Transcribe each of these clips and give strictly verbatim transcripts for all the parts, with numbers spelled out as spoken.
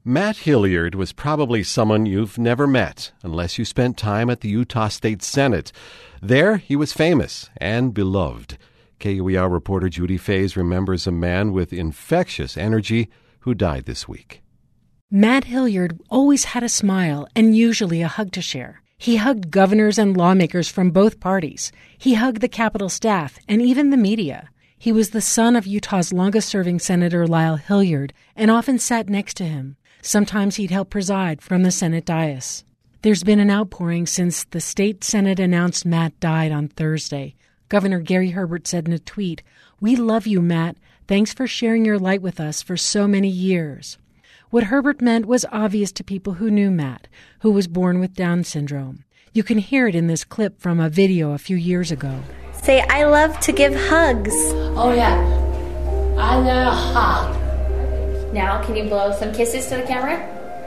Matt Hilliard was probably someone you've never met unless you spent time at the Utah State Senate. There, he was famous and beloved. K U E R reporter Judy Faze remembers a man with infectious energy who died this week. Matt Hilliard always had a smile and usually a hug to share. He hugged governors and lawmakers from both parties. He hugged the Capitol staff and even the media. He was the son of Utah's longest-serving Senator Lyle Hilliard and often sat next to him. Sometimes he'd help preside from the Senate dais. There's been an outpouring since the state Senate announced Matt died on Thursday. Governor Gary Herbert said in a tweet, "We love you, Matt. Thanks for sharing your light with us for so many years." What Herbert meant was obvious to people who knew Matt, who was born with Down syndrome. You can hear it in this clip from a video a few years ago. Say, "I love to give hugs." Oh, yeah. I love a hug. Now, can you blow some kisses to the camera?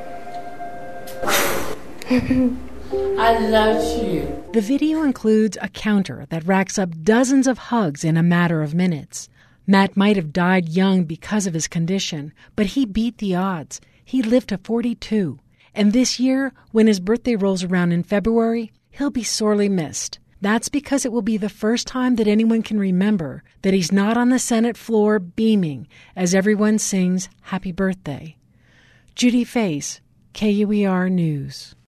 I love you. The video includes a counter that racks up dozens of hugs in a matter of minutes. Matt might have died young because of his condition, but he beat the odds. He lived to forty-two. And this year, when his birthday rolls around in February, he'll be sorely missed. That's because it will be the first time that anyone can remember that he's not on the Senate floor beaming as everyone sings Happy Birthday. Judy Faze, K U E R News.